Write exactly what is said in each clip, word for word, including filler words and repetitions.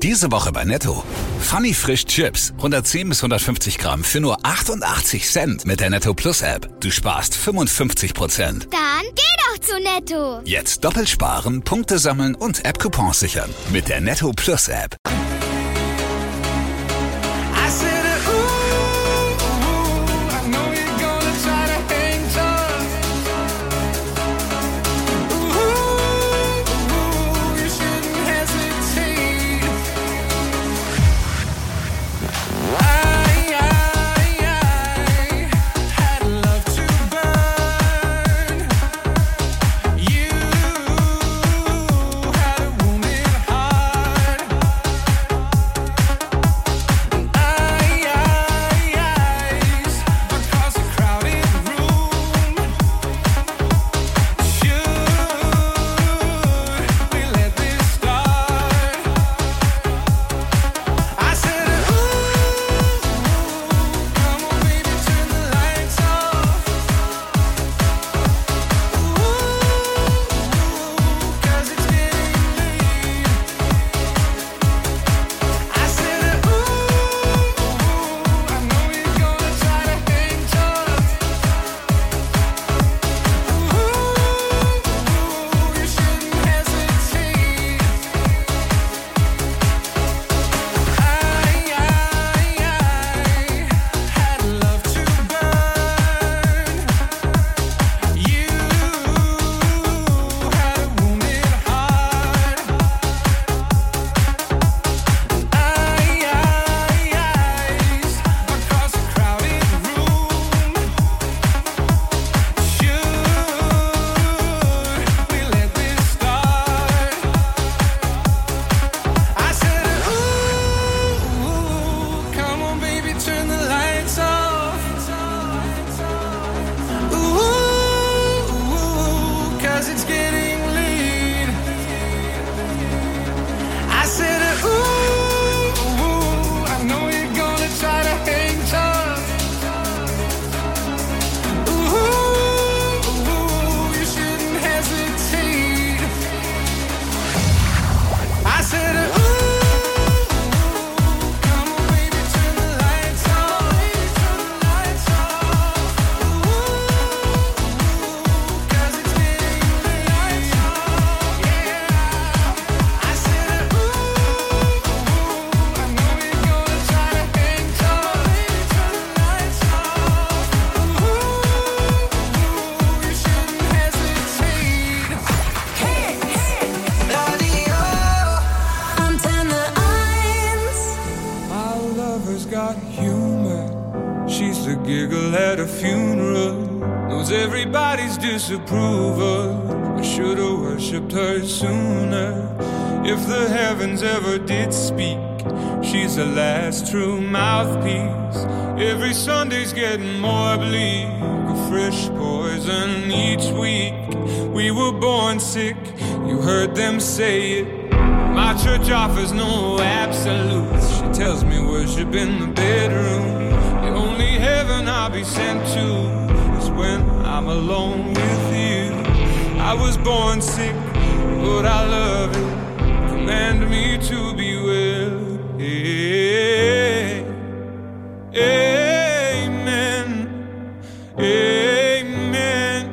Diese Woche bei Netto. Funny Frisch Chips. hundertzehn bis hundertfünfzig Gramm für nur achtundachtzig Cent mit der Netto Plus App. Du sparst fünfundfünfzig Prozent. Dann geh doch zu Netto. Jetzt doppelt sparen, Punkte sammeln und App-Coupons sichern. Mit der Netto Plus App. Disapproval. I should have worshipped her sooner. If the heavens ever did speak, she's the last true mouthpiece. Every Sunday's getting more bleak, a fresh poison each week. We were born sick, you heard them say it. My church offers no absolutes. She tells me worship in the bedroom. The only heaven I'll be sent to is when I'm alone with you. I was born sick, but I love it. Command me to be well. Hey, amen. Amen.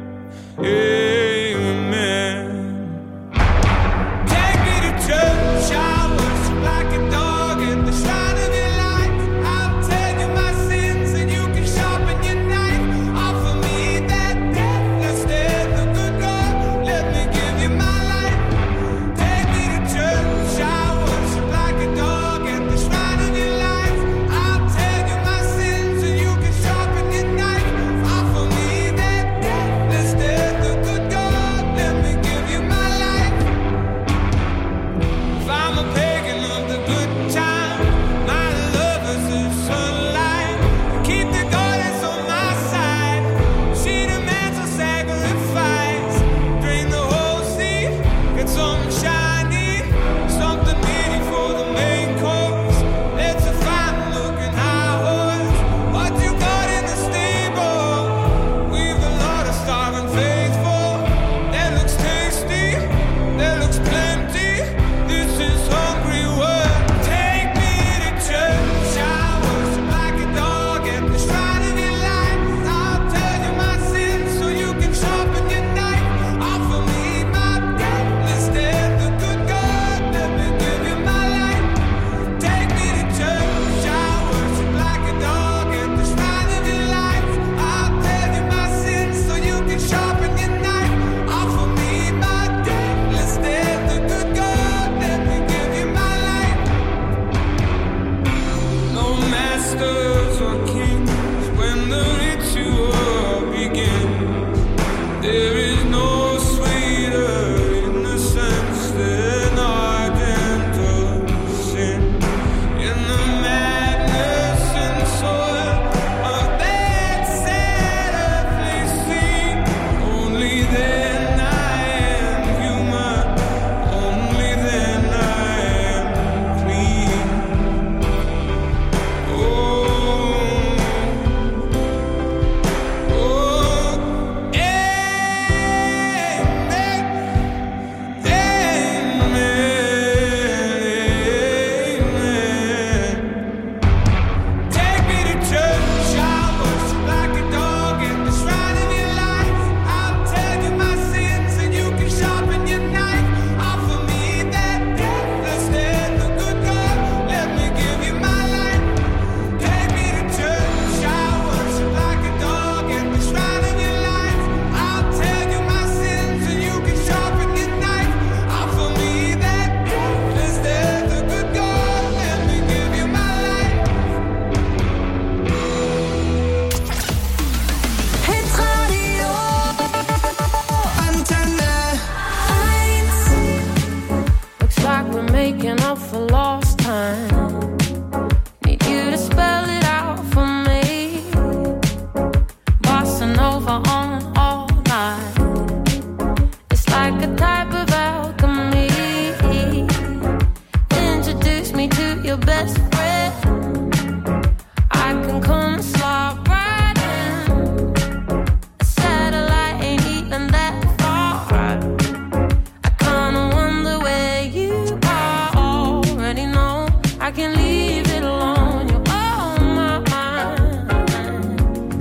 Amen. Take me to church, I worship like a dog in the shine of your light. I'll tell you my sins and you can sharpen your knife. Offer me that deathless death of good God. Let me give you my life. Take me to church, I worship lost time. Need you to spell it out for me. Bossa Nova on all night. It's like a type of alchemy. Introduce me to your best friend. I can come and slide right in. A satellite ain't even that far. I kinda wonder where you are. Already know I can leave it alone. You're on my mind.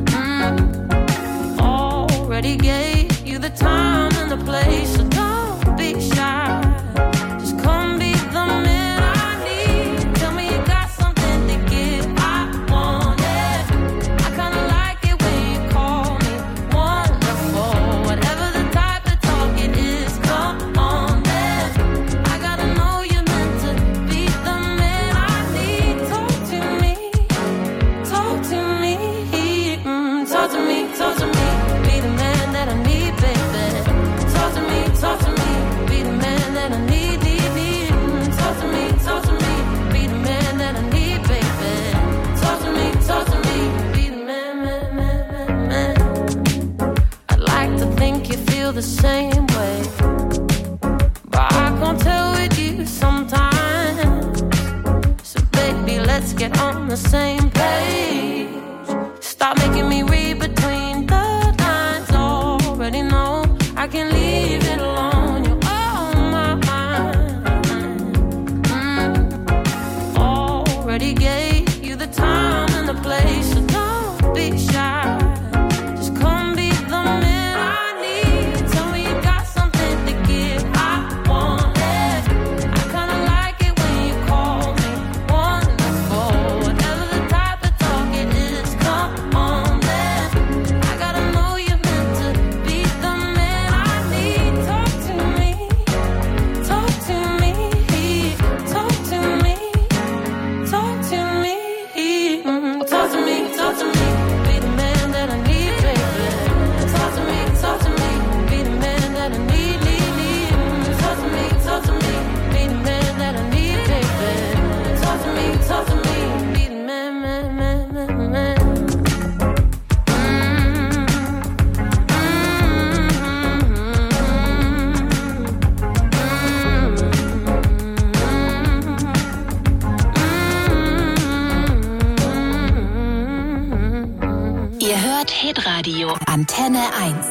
Mm. Already gave you the time and the place, so don't be shy. Just come be the man I need. Tell me you got something to give. I want it. I kinda like it when you call me wonderful. Whatever the type of talk it is, come on then. I gotta know you're meant to be the man I need. Talk to me, talk to me, mm, talk to me, talk to me. Be the man that I need, baby. Talk to me, talk to me. Be the man that I need, need, need. Mm, talk to me, talk to me. Be the man that I need, baby. Talk to me, talk to me. Be the man, man, man, man, man. I'd like to think you feel the same way, but I can't tell with you sometimes. So baby, let's get on the same page. Stop making me read between the lines. Already know I can leave it alone. You're on my mind. Mm. Already gave you the time and the place, so don't be shy. Just come be the man I need. Tell me you got something to give. I want it. I kinda like it when you call me wonderful. Whatever the type of talk it is, come on then. I gotta know you're meant to be the man I need. Talk to me, talk to me, talk to me, talk to me, mm, talk to me, talk to me. Be the man that I need, baby. Talk to me, talk to me. Be the man that I need, need, need. Mm, talk to me, talk to me. Be the man that I need, baby. Talk to me, talk to me. Be the man, man, man, man, man. Ihr hört Hitradio Antenne eins.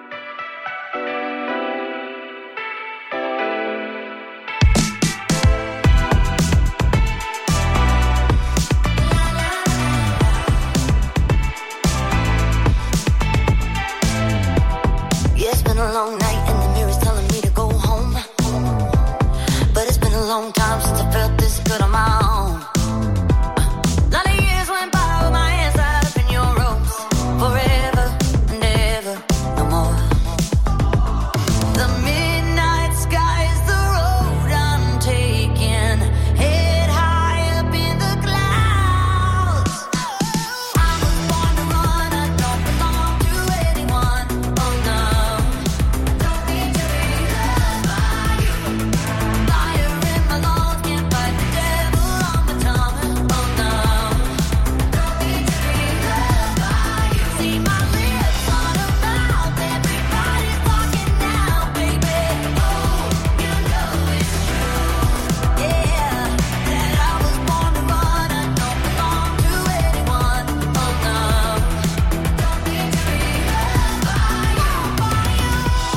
Yeah, it's been a long night and the mirror's telling me to go home. But it's been a long time since I felt this good on my own. Lot of years went by with my hands tied up in your ropes. Forever and ever, no more. The midnight sky is the road I'm taking. Head high up in the clouds. I was born to run, I don't belong to anyone. Oh no. Don't need to be loved by you. Fire in my lungs, can't fight the devil on my tongue. Oh no. Don't need to be loved by you. See my lips on a mouth, everybody's talking now, baby. Oh, you know it's true. Yeah, that I was born to run, I don't belong to anyone. Oh no. Don't need to be loved by you, by you.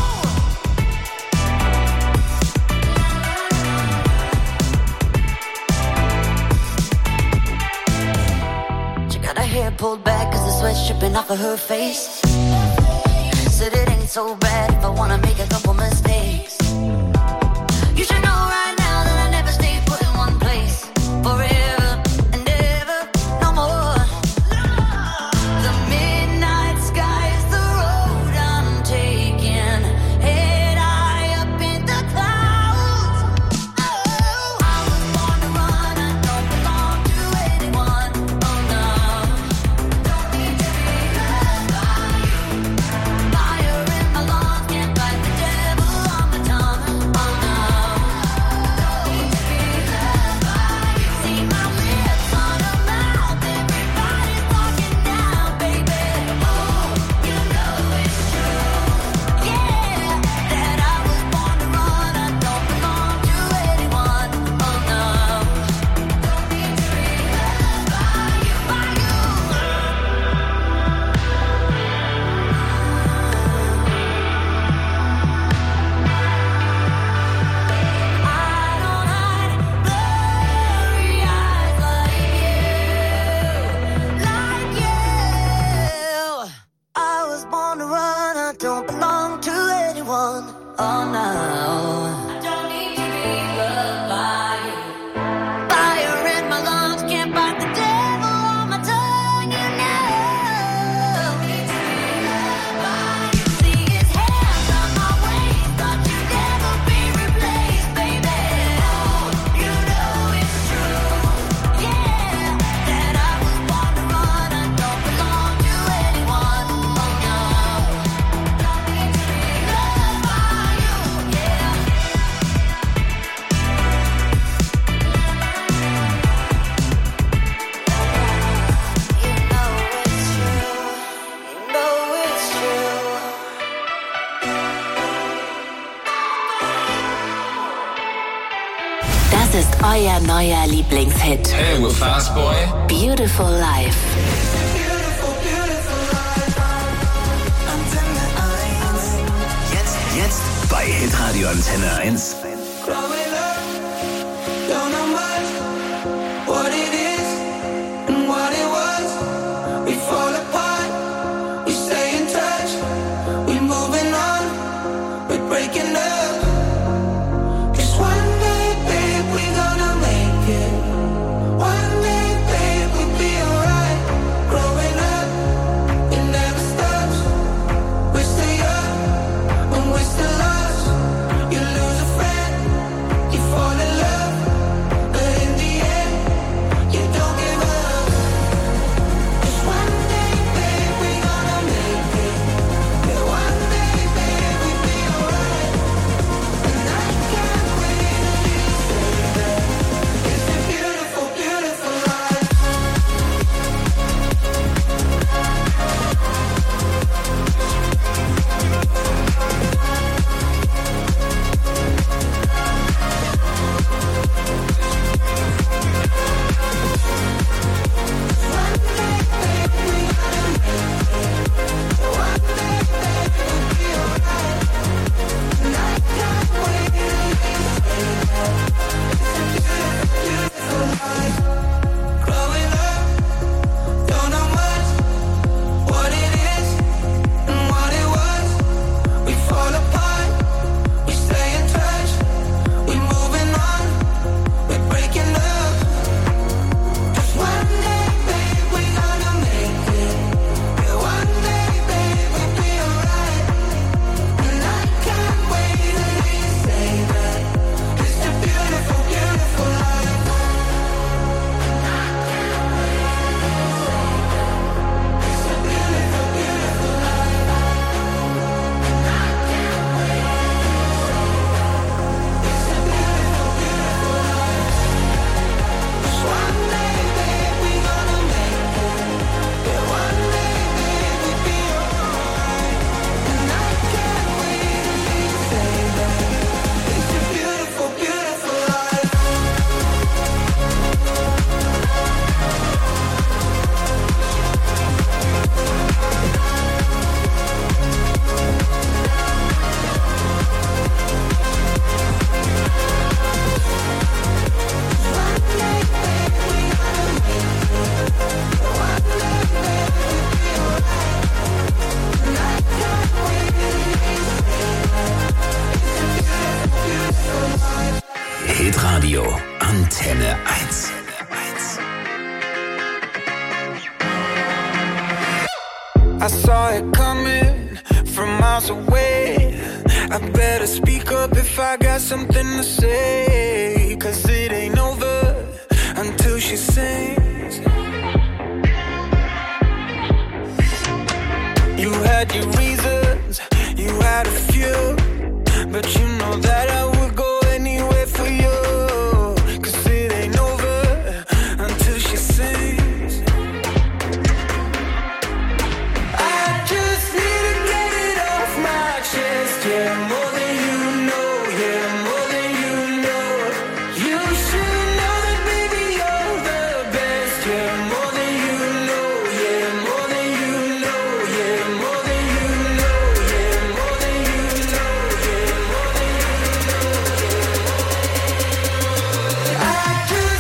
She got her hair pulled back cause the sweat's dripping off of her face. Said it ain't so bad if I wanna make a couple mistakes. You should know right now that I never stay put in one place. Forever and ever, no more. The midnight sky is the road I'm taking. Head high up in the clouds. Oh, I was born to run, I don't belong to anyone. Oh no. Don't need to be loved by you. Fire in my lungs, can't fight the devil on my tongue. Oh no. neuer Lieblingshit. Hey, we're Fast Boy. Beautiful Life. Jetzt, jetzt bei Hitradio Antenne eins. Hitradio Antenne eins. I saw it coming from miles away. I better speak up if I got something to say. Cause it ain't over until she sings. You had your reasons, you had a few, but you know that I would go anywhere for you. Cause it ain't over until she sings. I just need to get it off my chest, yeah, more than you know, yeah, more than you know. You should know that, baby, you're the best, yeah, more than you know, yeah, more than you know, yeah, more than you know, yeah, more than you know, yeah, more than you know, yeah. I just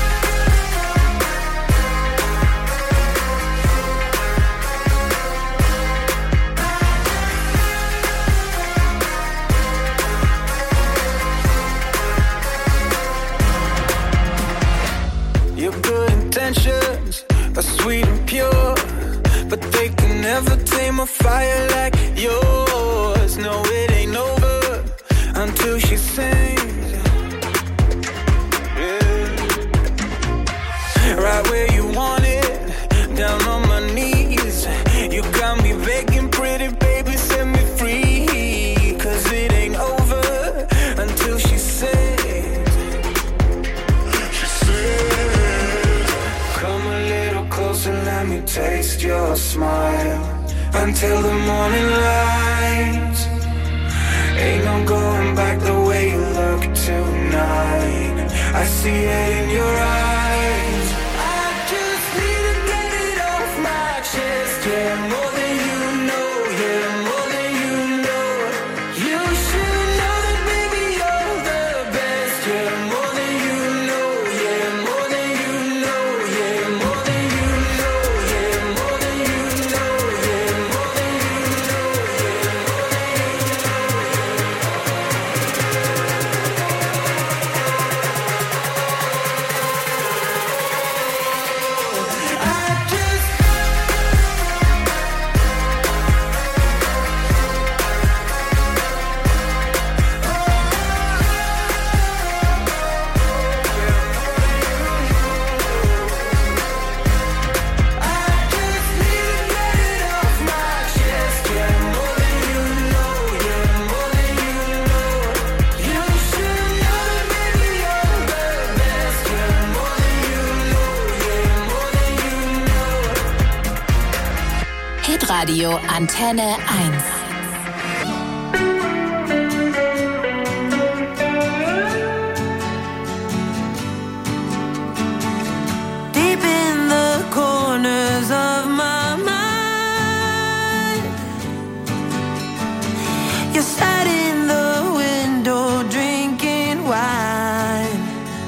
Your good intentions are sweet and pure, but they can never tame a fire like yours. No, it ain't over until she sings. Yeah. Right where you want it, down on my knees. You got me begging, pretty baby, set me free. Cause it ain't over until she sings. Come a little closer, let me taste your smile. Until the morning light. Ain't no going back the way you look tonight. I see it in your eyes. I just need to get it off my chest. Yeah, more than you know. Yeah, more than you know. You should know that, baby, you're the best. Yeah, more than you know. Yeah, more than you know. Yeah, more than you know. Yeah, more than you know. Yeah, more than you know. Yeah, more than you Hitradio Antenne eins. Deep in the corners of my mind, you sat in the window drinking wine.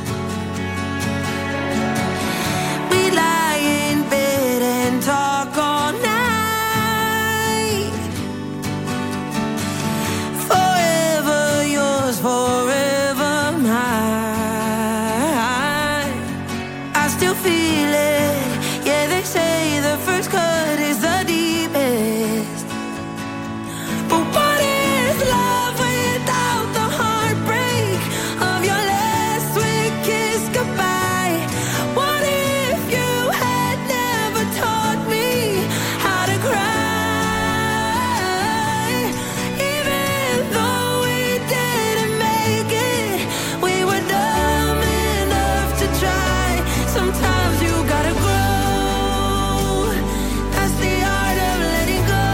We lie in bed and talk all night. Forever yours, forever mine. I still feel it. Yeah, they say the first cut is the deepest. But what is love without the heartbreak of your last sweet kiss goodbye? What if you had never taught me how to cry? Even though we didn't make it, we were dumb enough to try. Sometimes you gotta grow. That's the art of letting go.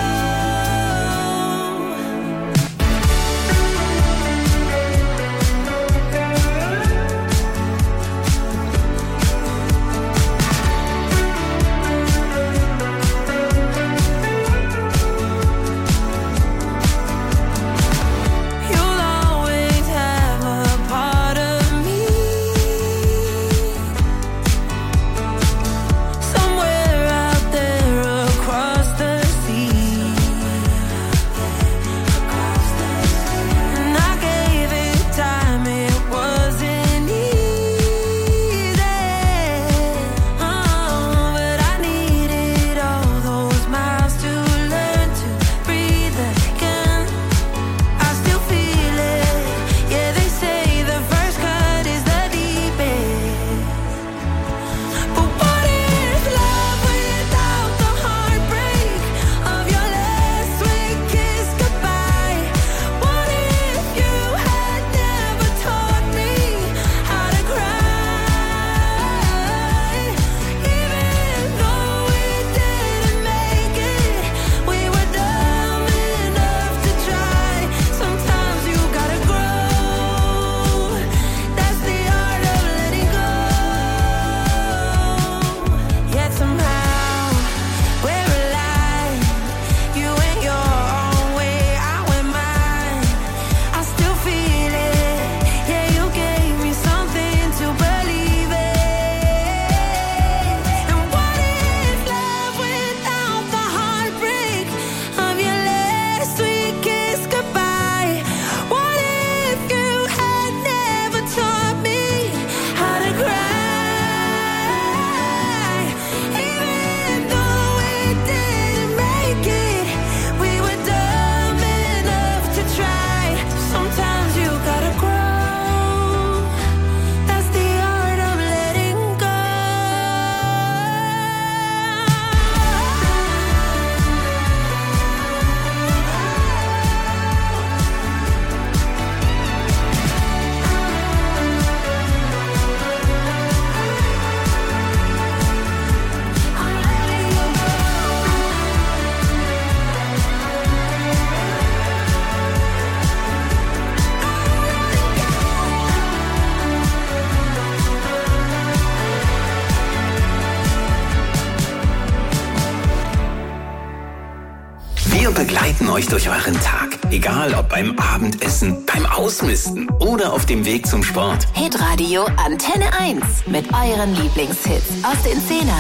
You'll always have a part of me begleiten euch durch euren Tag. Egal ob beim Abendessen, beim Ausmisten oder auf dem Weg zum Sport. Hitradio Antenne eins mit euren Lieblingshits aus den Zehnern.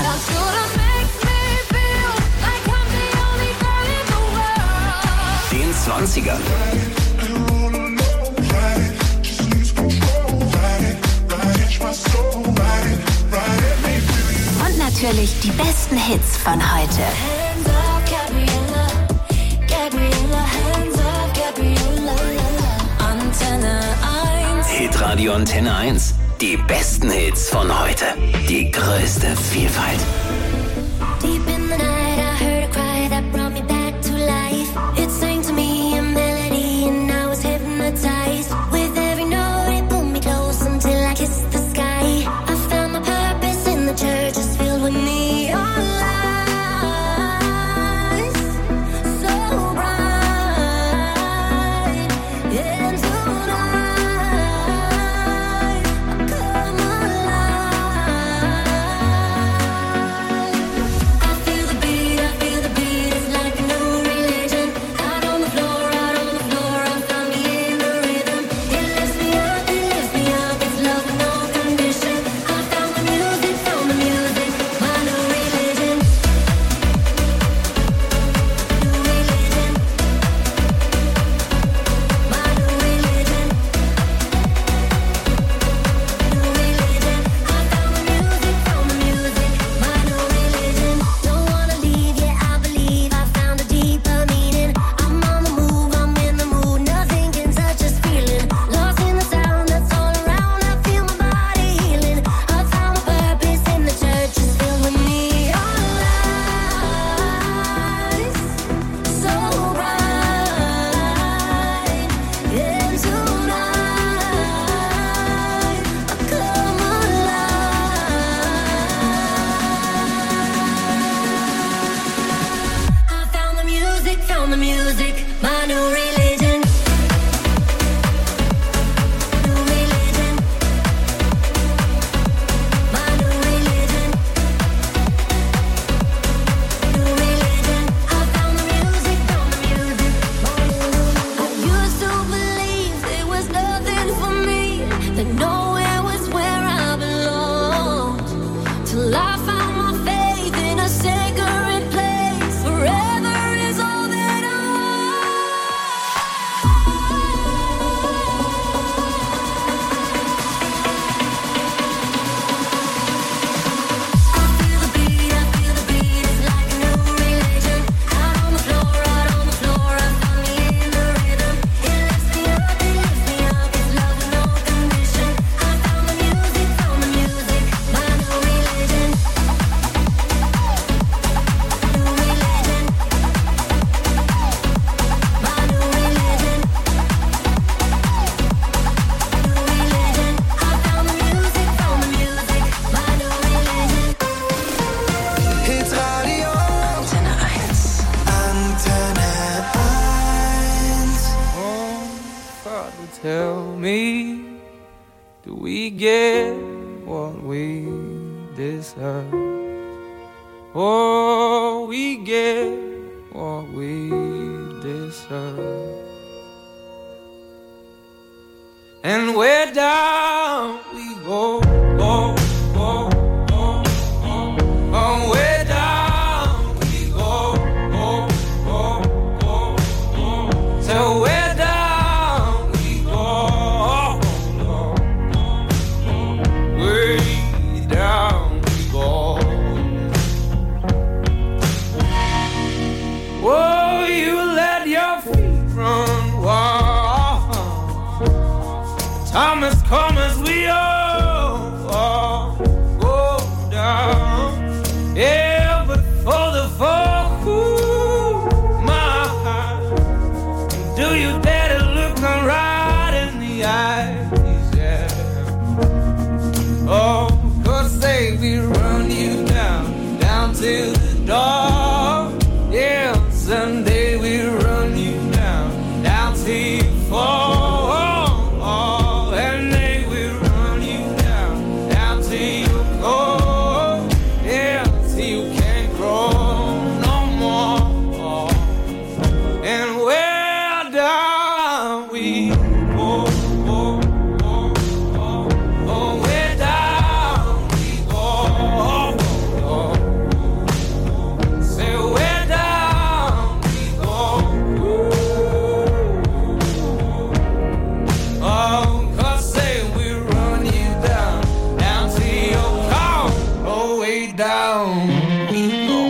Den zwanzigern. Und natürlich die besten Hits von heute. Antenne eins. Hitradio Antenne eins. Die besten Hits von heute. Die größte Vielfalt. Deep in the night, I heard a cry that brought me back to life. It sang to me a melody, and I was hypnotized. With every note, it pulled me close until I kissed the sky. I found my purpose in the church, it's filled with neon lights, so bright. And tonight, I come alive. I feel the beat, I feel the beat, it's like a new religion. Out on the floor, out on the floor, I found me in the rhythm. It lifts me up, it lifts me up, it's love with no condition. I found the music, found the music, my new religion. New religion. My new religion. New religion. I found the music, found the music, my new religion. Don't wanna leave, yeah, I believe I found a deeper meaning. I'm on the move, I'm in the mood, nothing can touch this feeling. Lost in the sound that's all around, I feel my body healing. I found my purpose in the church, it's filled with neon lights, so bright. And tonight, I come alive. I found the music, found the music, my new religion. New religion. My new religion. New religion. I found the music, found the music, my new religion. I used to believe there was nothing for me, that nowhere was where I belonged. Till I found my faith in a sacred place. Forever is all that I I feel the beat, I feel the beat, it's like a new religion. Out on the floor, out on the floor, I found me in the rhythm. It lifts me up, it lifts me up, it's love with no condition. I found the music, found the music, my new religion. New religion. My new religion. New religion. I found the music, found the music, my new religion. Hitradio Antenne eins. Antenne eins. Oh, Father, tell me, do we get what we deserve? Oh, we get what we deserve. And where down we go, go, go, go, go. Oh, where down we go, go, go, go, go. So where down we go, go, go. Way down we go. Oh, you let your feet run wild. Time has come as we all down we go.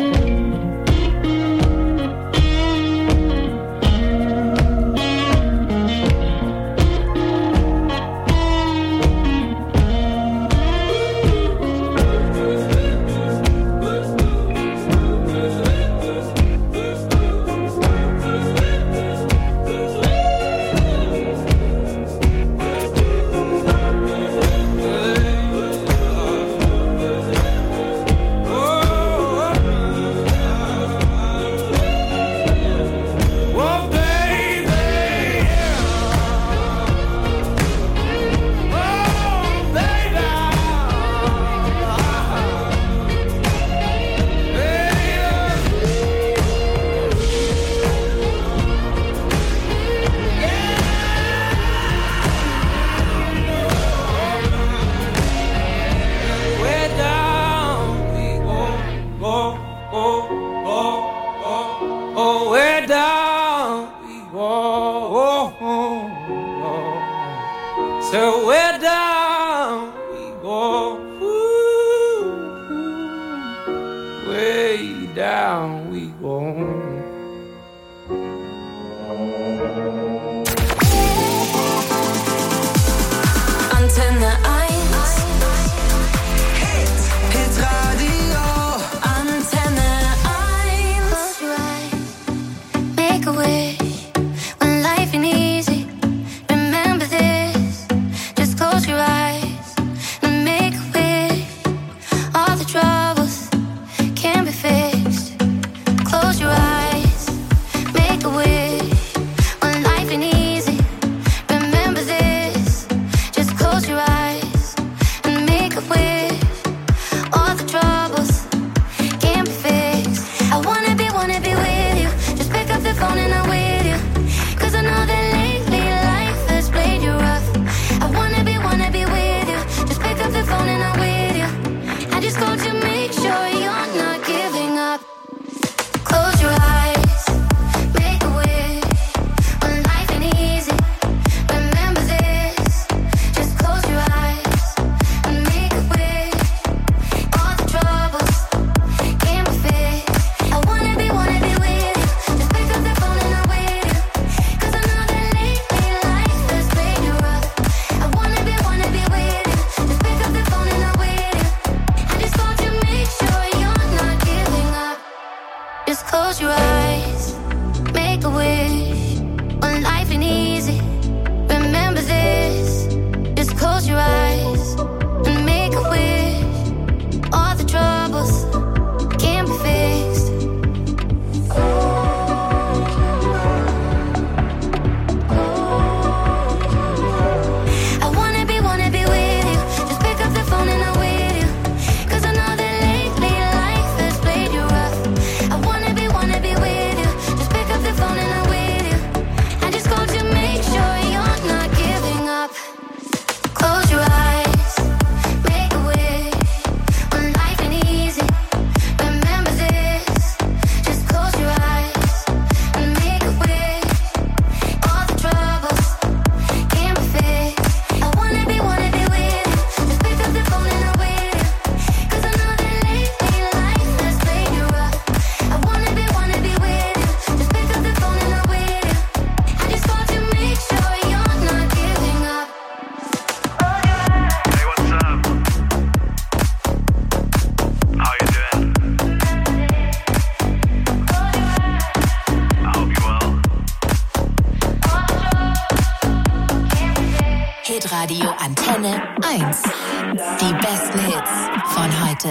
Hitradio Antenne eins. Die besten Hits von heute.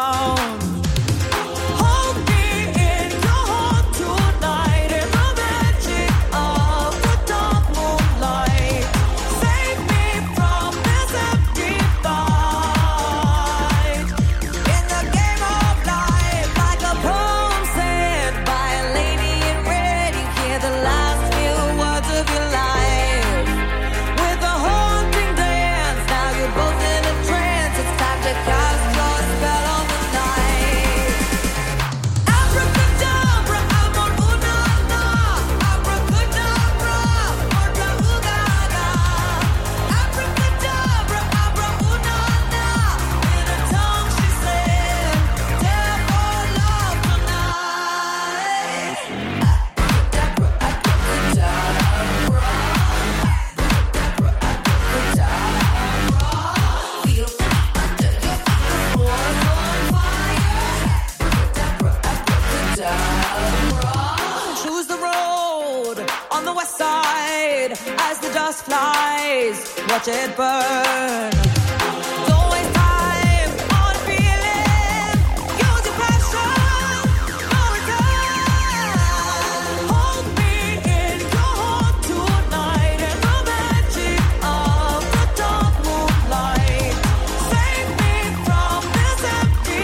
Hold me in your heart tonight in the bed. the west side as the dust flies. Watch it burn. Don't waste time on feeling. Use your passion. No return. Hold me in your heart tonight in the magic of the dark moonlight. Save me from this empty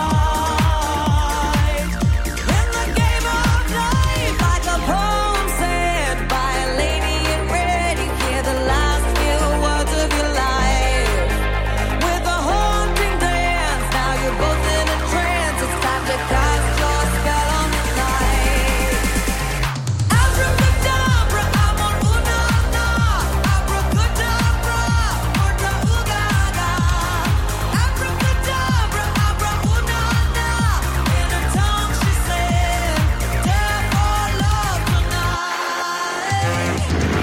fight. In the game of life, like a poem said by a lady in red, you hear the last few words of your life. With a haunting dance, now you're both in a trance. It's time to cast your spell on the night. Abracadabra, amor, una, na. Abracadabra, orta, ugaga. Abracadabra, abra, una, na. In her tongue she said, "Death or love tonight."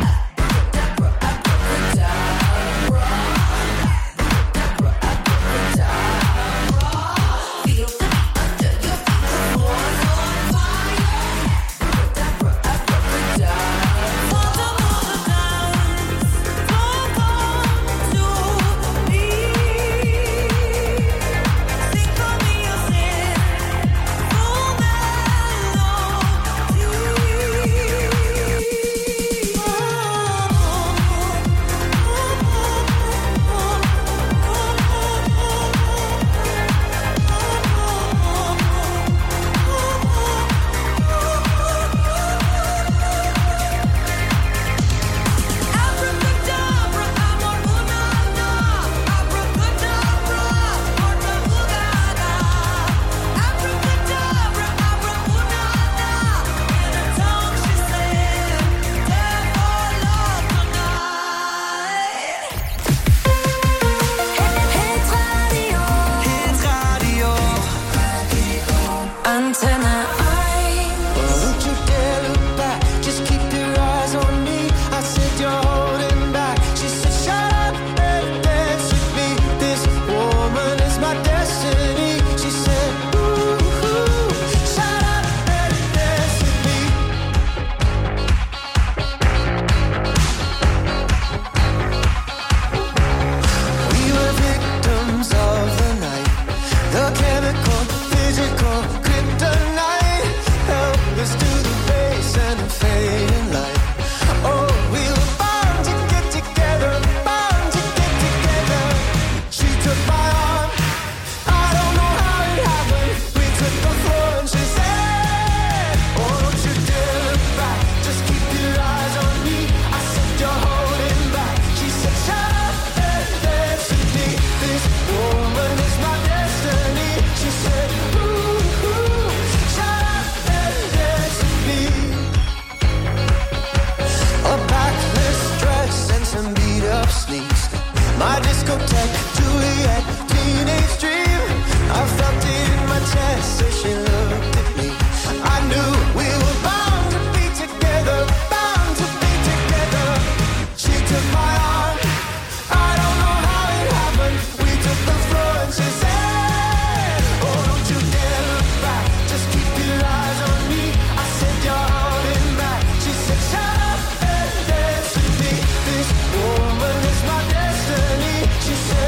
Abracadabra, amor, una, na. Abracadabra, orta, ugaga. Abracadabra, abra, una, na. In her tongue she said, "Death or love tonight." Hit radio. Hit radio. Antenne Don't you dare look back, just keep your eyes on me. I said you're holding back. She said shut up and dance with me. This woman is my destiny. She said ooh, ooh, shut up and dance with me. We were victims of the night. The chemical, physical, kryptonite. Help us to the base and the fading light. Oh, we were bound to get together, bound to get together. She took my arm, I don't know how it happened. We took the floor and she said, oh, don't you dare look back, just keep your eyes on me. I said you're holding back. She said shut up and dance with me. This woman is my destiny. She said ooh, ooh, shut up and dance with me. A backless dress and some beat up sneaks. My discotheque, Juliet, teenage dream. I felt it in my chest as she looked at me. I knew we were bound to be together, bound to be together. She took my arm, I don't know how it happened. We took the floor and she said, oh, don't you dare look back, just keep your eyes on me. I said you're holding back. She said shut up and dance with me. This woman is my destiny. She said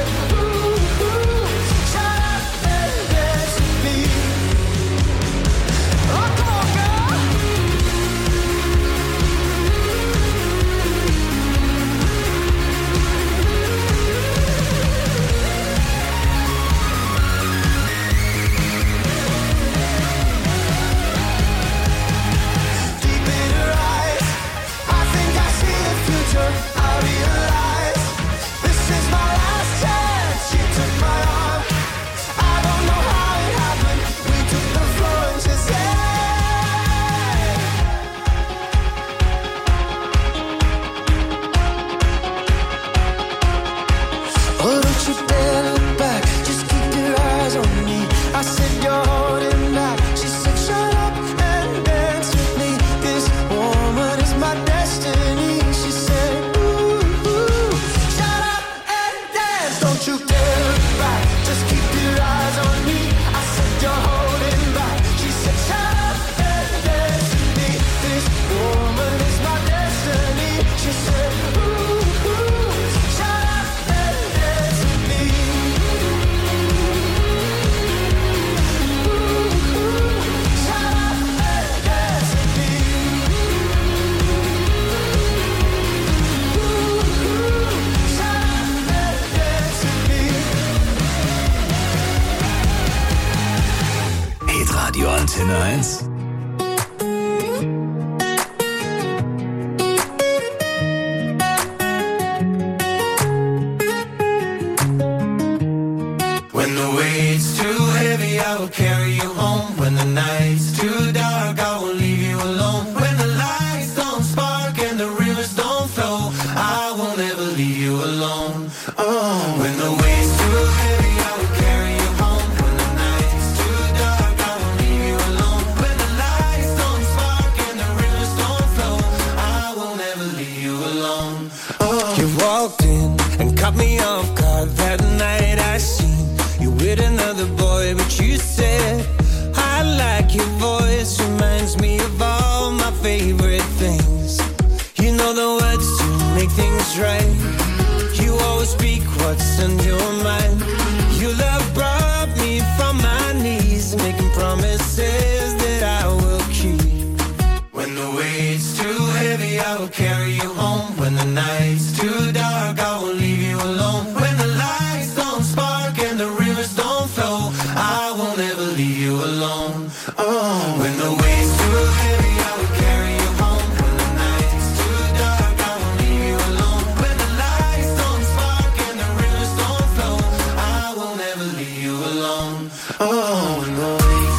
Antenne eins. When the weight's too heavy, I will carry you home. When the night's too dark, I will leave you alone. When the lights don't spark and the rivers don't flow, I will never leave you alone. Oh, when the weight's too heavy, I will carry you home. When the night's too dark, I will leave you alone. When the lights don't spark and the rivers don't flow, I will never leave you alone. Oh, you walked in and caught me off guard that night. I seen you with another boy, but you said, I like your voice, reminds me of all my favorite things. You know the words to make things right. You always speak what's on your mind. Your love brought me from my knees, making promises that I will keep. When the weight's too heavy, I will carry you home. When the night's too dark, I will leave you alone. When the lights don't spark and the rivers don't flow, I will never leave you alone. Oh, when the weight's too heavy, I will carry you home. When the night's too dark, I will leave you alone. When the lights don't spark and the rivers don't flow, I will never leave you alone. Oh, when the weight's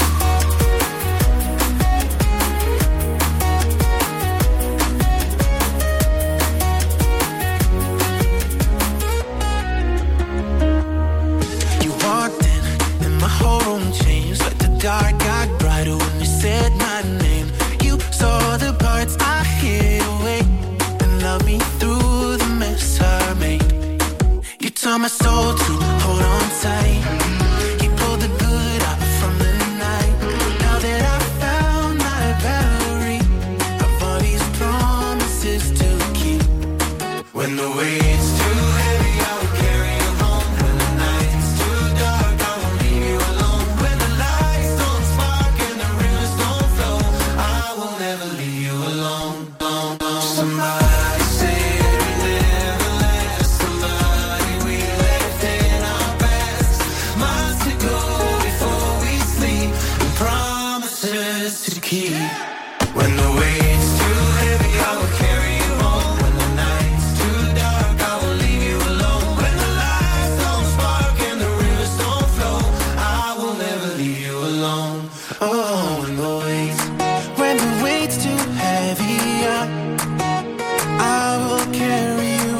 dark got brighter when you said my name. You saw the parts I hid away and loved me through the mess I made. You taught my soul to hold on tight. You pulled the good out from the night. Now that I found my battery, I've all these promises to keep. When the weight's too heavy, I will carry you home. When the night's too dark, I will leave you alone. When the lights don't spark and the rivers don't flow, I will never leave you alone. alone, alone. Somebody said we never last. Somebody we left in our past. Miles to go before we sleep, and promises to keep. When the weight's too heavy, I will carry you home. When the night's too dark, I will leave you alone. When the lights don't spark and the rivers don't flow, I will never leave you alone. Oh, when the weight's when the weight's too heavy, I, I will carry you.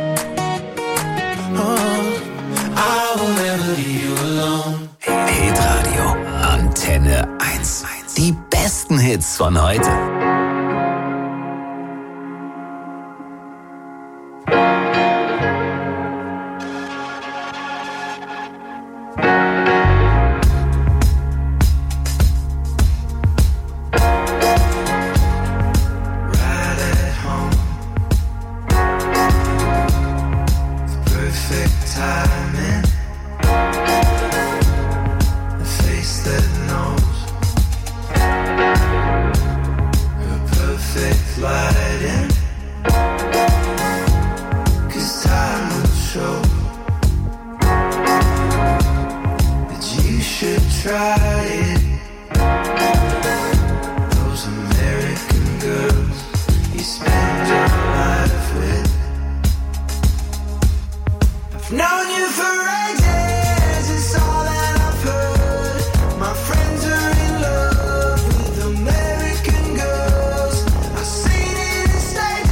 Oh, I will never leave you alone. Hitradio Antenne eins. Die besten Hits von heute. Right at home, perfect timing, a face that knows, her perfect lighting, 'cause time will show that you should try it. Those American girls you spend your life with, I've known you for ages, it's all that I've heard. My friends are in love with American girls. I've seen it in States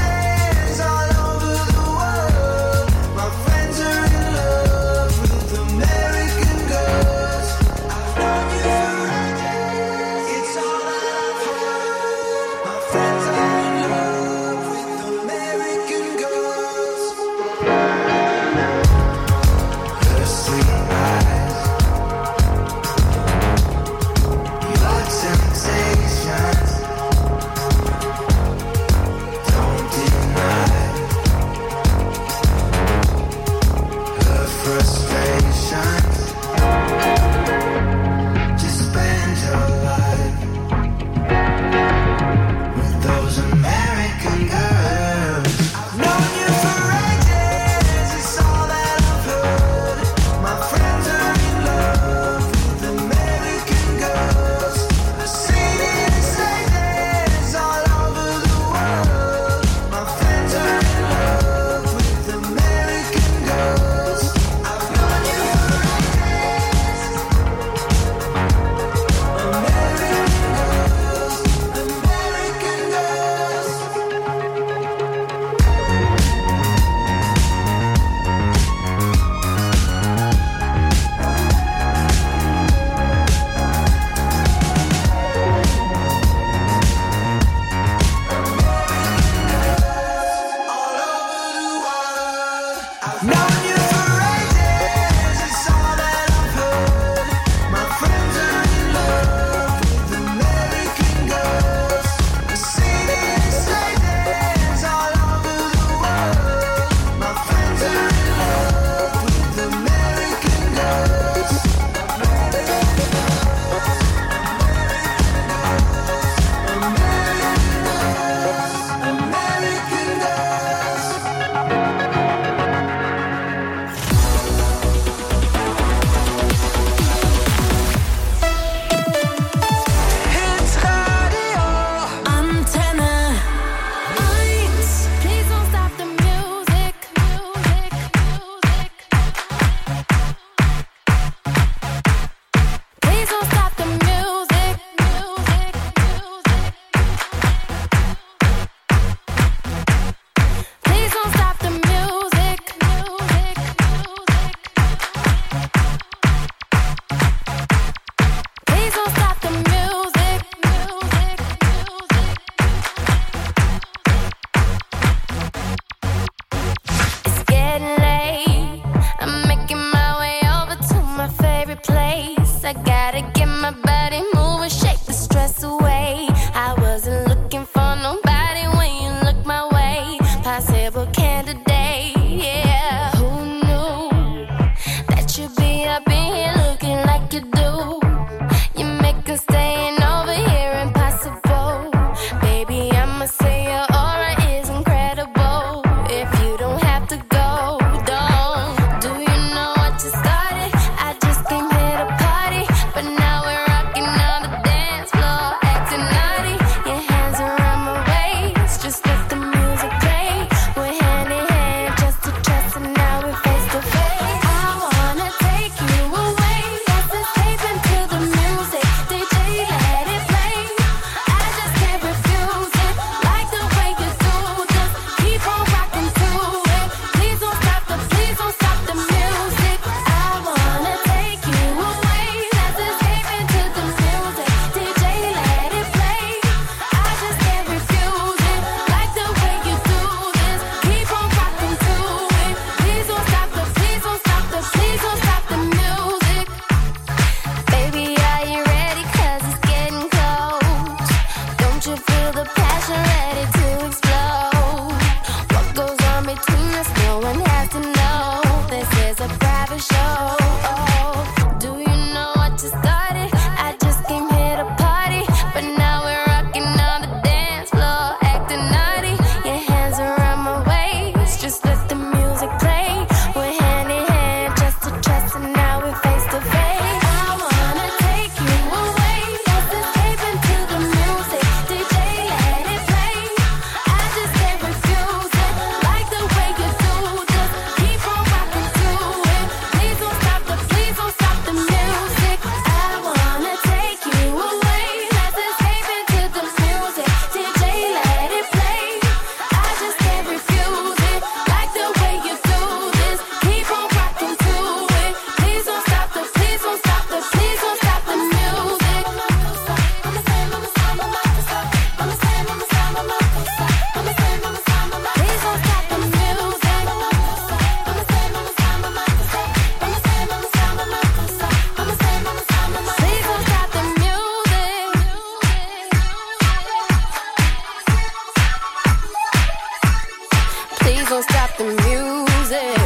the music.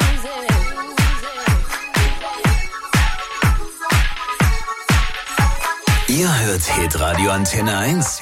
Ihr hört Hitradio Antenne eins.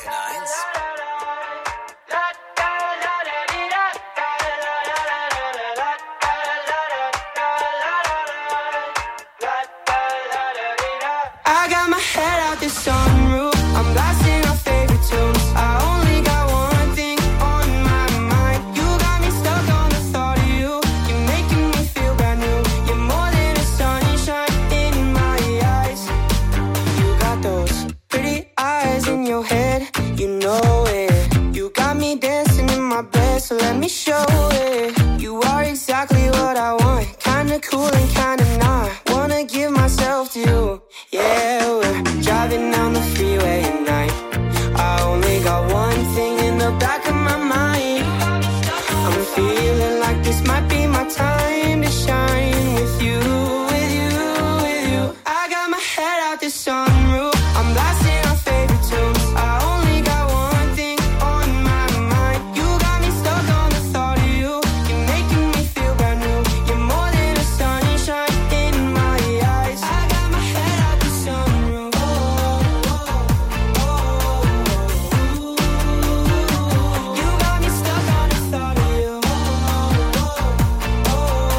I got my head out the sunroof. I'm blasting our favorite tunes. I only got one thing on my mind. You got me stuck on the thought of you. You're making me feel brand new. You're more than a sunshine in my eyes. You got those pretty eyes in your head. You know it. You got me dancing in my bed, so let me show it. You are exactly what I want. Kinda cool and kinda not. Wanna give myself to you. Yeah, we're driving down the freeway at night. I only got one thing in the back of my mind. I'm feeling like this might be my time to shine with you, with you, with you. I got my head out the sunroof. I'm blasting our favorite tunes. I only got one thing on my mind. You got me stuck on the thought of you. You're making me feel brand new. You're more than a sunshine in my eyes. I got my head out the sunroof. Oh, oh, oh, oh. You got me stuck on the thought of you. Oh, oh,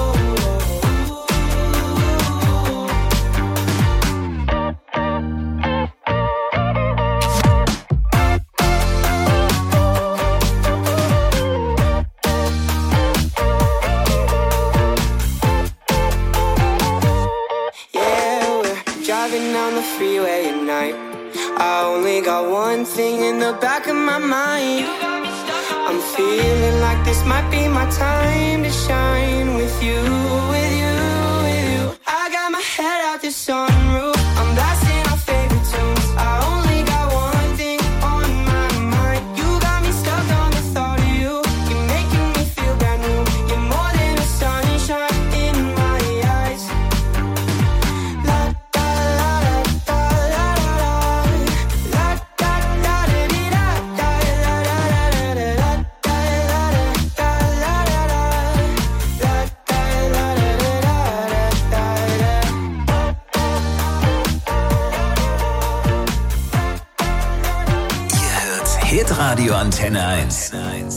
yeah, we're driving down the freeway at night. I only got one thing in the back of my mind. I'm feeling like this might be my time to shine with you, with you, with you. I got my head out the sunroof. I'm blasting our favorite tunes. I only got one thing on my mind. You got me stuck on the thought of you. You're making me feel brand new. You're more than a sunshine in my eyes. La da la da da la la da da da dee da da la la la la la da la la la la la da la la la da Ihr hört Hitradio Antenne eins.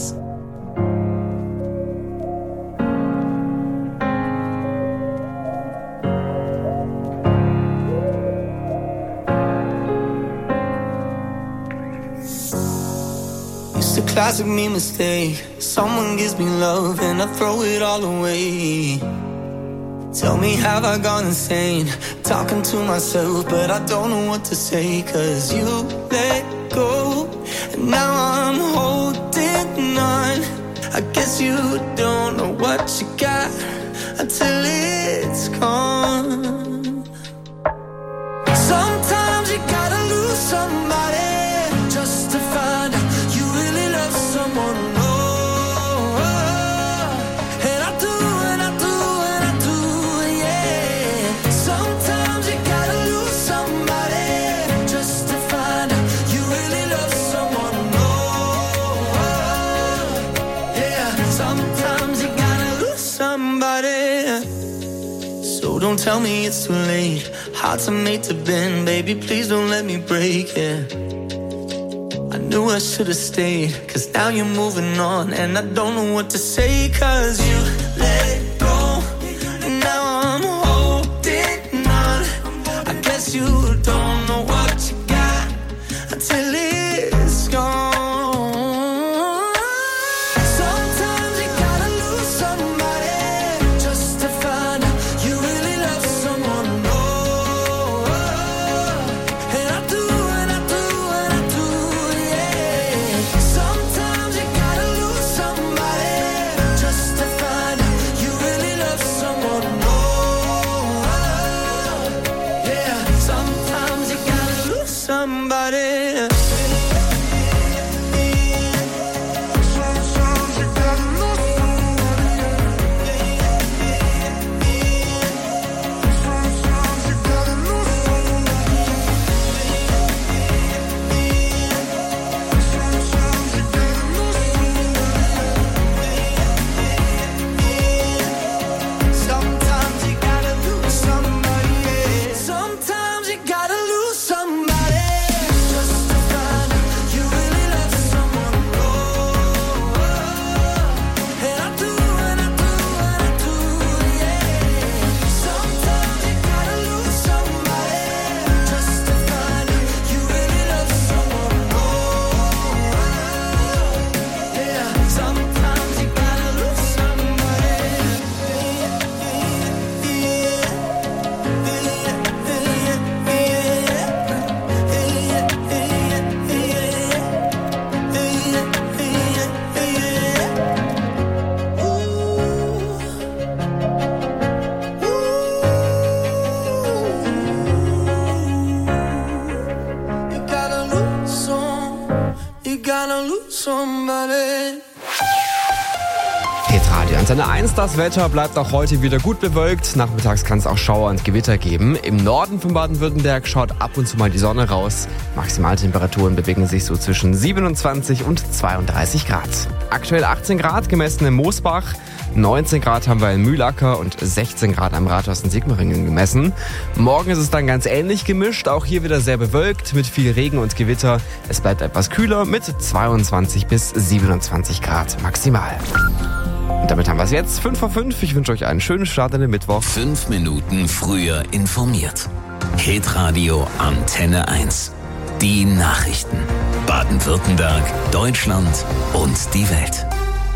It's a classic me mistake. Someone gives me love and I throw it all away. Tell me, have I gone insane? Talking to myself, but I don't know what to say. Cause you let go, and now I'm holding on. I guess you don't know what you got until it's gone. Sometimes you gotta lose somebody just to find out you really love someone. Oh, and I do, and I do, and I do, yeah. Sometimes you gotta lose somebody just to find out you really love someone. Oh, yeah. Sometimes you gotta lose somebody. So don't tell me it's too late. Hearts are made to bend, baby, please don't let me break it. I knew I should've stayed, cause now you're moving on. And I don't know what to say, cause you let it go, and now I'm holding on. I guess you don't know what you got until it's gone. Sometimes you gotta lose somebody just to find out you really love someone. Oh, and I do, and I do, and I do, yeah. Sometimes you gotta lose somebody just to find out you really love someone. Oh, yeah. Sometimes you gotta coming. Hitradio Antenne eins, das Wetter bleibt auch heute wieder gut bewölkt. Nachmittags kann es auch Schauer und Gewitter geben. Im Norden von Baden-Württemberg schaut ab und zu mal die Sonne raus. Maximaltemperaturen bewegen sich so zwischen siebenundzwanzig und zweiunddreißig Grad. Aktuell achtzehn Grad gemessen im Moosbach, neunzehn Grad haben wir in Mühlacker und sechzehn Grad am Rathaus in Sigmaringen gemessen. Morgen ist es dann ganz ähnlich gemischt, auch hier wieder sehr bewölkt mit viel Regen und Gewitter. Es bleibt etwas kühler mit zweiundzwanzig bis siebenundzwanzig Grad maximal. Und damit haben wir es jetzt. fünf vor fünf. Ich wünsche euch einen schönen Start in den Mittwoch. Fünf Minuten früher informiert. Hitradio Antenne eins. Die Nachrichten. Baden-Württemberg, Deutschland und die Welt.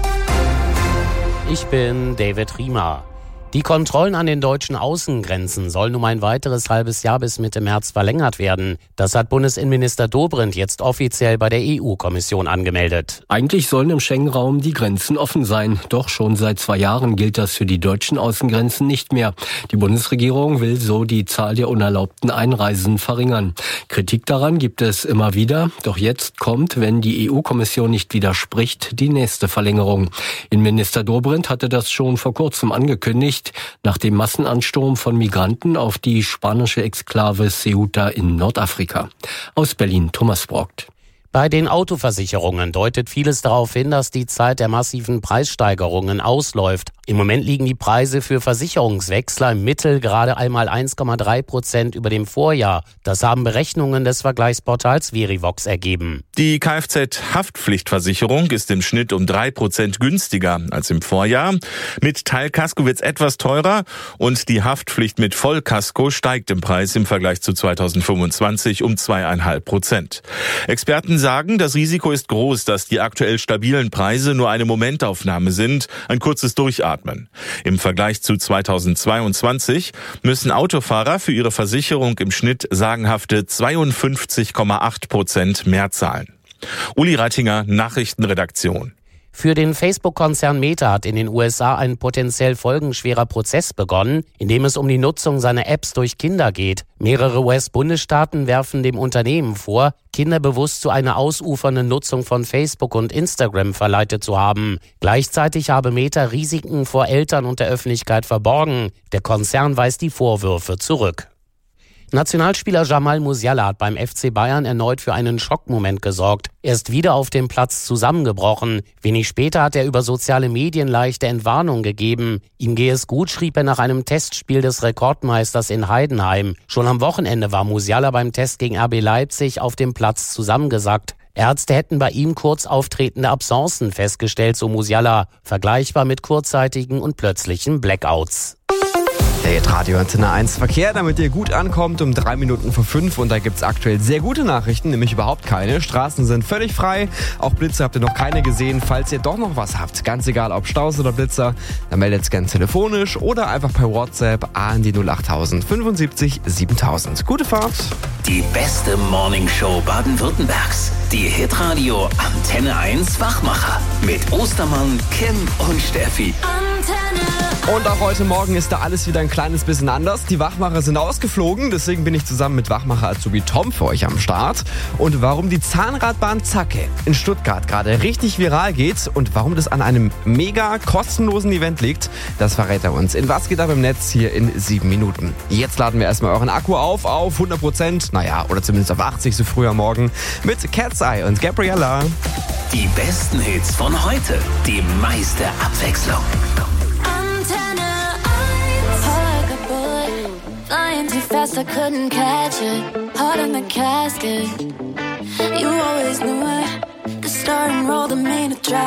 Ich bin David Riemer. Die Kontrollen an den deutschen Außengrenzen sollen um ein weiteres halbes Jahr bis Mitte März verlängert werden. Das hat Bundesinnenminister Dobrindt jetzt offiziell bei der E U-Kommission angemeldet. Eigentlich sollen im Schengen-Raum die Grenzen offen sein. Doch schon seit zwei Jahren gilt das für die deutschen Außengrenzen nicht mehr. Die Bundesregierung will so die Zahl der unerlaubten Einreisen verringern. Kritik daran gibt es immer wieder. Doch jetzt kommt, wenn die E U-Kommission nicht widerspricht, die nächste Verlängerung. Innenminister Dobrindt hatte das schon vor kurzem angekündigt, nach dem Massenansturm von Migranten auf die spanische Exklave Ceuta in Nordafrika. Aus Berlin, Thomas Brockt. Bei den Autoversicherungen deutet vieles darauf hin, dass die Zeit der massiven Preissteigerungen ausläuft. Im Moment liegen die Preise für Versicherungswechsler im Mittel gerade einmal eins Komma drei Prozent über dem Vorjahr. Das haben Berechnungen des Vergleichsportals Verivox ergeben. Die Kfz-Haftpflichtversicherung ist im Schnitt um drei Prozent günstiger als im Vorjahr. Mit Teilkasko wird es etwas teurer und die Haftpflicht mit Vollkasko steigt im Preis im Vergleich zu zweitausendfünfundzwanzig um zwei Komma fünf Prozent. Experten sagen, das Risiko ist groß, dass die aktuell stabilen Preise nur eine Momentaufnahme sind, ein kurzes Durchatmen. Im Vergleich zu zweitausendzweiundzwanzig müssen Autofahrer für ihre Versicherung im Schnitt sagenhafte zweiundfünfzig Komma acht Prozent mehr zahlen. Uli Reitinger, Nachrichtenredaktion. Für den Facebook-Konzern Meta hat in den U S A ein potenziell folgenschwerer Prozess begonnen, in dem es um die Nutzung seiner Apps durch Kinder geht. Mehrere U S-Bundesstaaten werfen dem Unternehmen vor, Kinder bewusst zu einer ausufernden Nutzung von Facebook und Instagram verleitet zu haben. Gleichzeitig habe Meta Risiken vor Eltern und der Öffentlichkeit verborgen. Der Konzern weist die Vorwürfe zurück. Nationalspieler Jamal Musiala hat beim F C Bayern erneut für einen Schockmoment gesorgt. Er ist wieder auf dem Platz zusammengebrochen. Wenig später hat er über soziale Medien leichte Entwarnung gegeben. Ihm gehe es gut, schrieb er nach einem Testspiel des Rekordmeisters in Heidenheim. Schon am Wochenende war Musiala beim Test gegen R B Leipzig auf dem Platz zusammengesackt. Ärzte hätten bei ihm kurz auftretende Absenzen festgestellt, so Musiala, vergleichbar mit kurzzeitigen und plötzlichen Blackouts. Der Hitradio Antenne eins Verkehr, damit ihr gut ankommt, um drei Minuten vor fünf. Und da gibt's aktuell sehr gute Nachrichten, nämlich überhaupt keine. Straßen sind völlig frei. Auch Blitze habt ihr noch keine gesehen. Falls ihr doch noch was habt, ganz egal ob Staus oder Blitzer, dann meldet's gern telefonisch oder einfach per WhatsApp an die null achttausend fünfundsiebzig siebentausend. Gute Fahrt. Die beste Morningshow Baden-Württembergs. Die Hitradio Antenne eins Wachmacher. Mit Ostermann, Kim und Steffi. Und auch heute Morgen ist da alles wieder ein kleines bisschen anders. Die Wachmacher sind ausgeflogen, deswegen bin ich zusammen mit Wachmacher-Azubi Tom für euch am Start. Und warum die Zahnradbahn Zacke in Stuttgart gerade richtig viral geht und warum das an einem mega kostenlosen Event liegt, das verrät er uns. In Was geht ab im Netz hier in sieben Minuten. Jetzt laden wir erstmal euren Akku auf auf hundert Prozent, naja, oder zumindest auf achtzig so früh am Morgen mit Cat's Eye und Gabriella. Die besten Hits von heute, die meiste Abwechslung. Flying too fast, I couldn't catch it. Heart in the casket. You always knew it. The starting roll, the main attraction.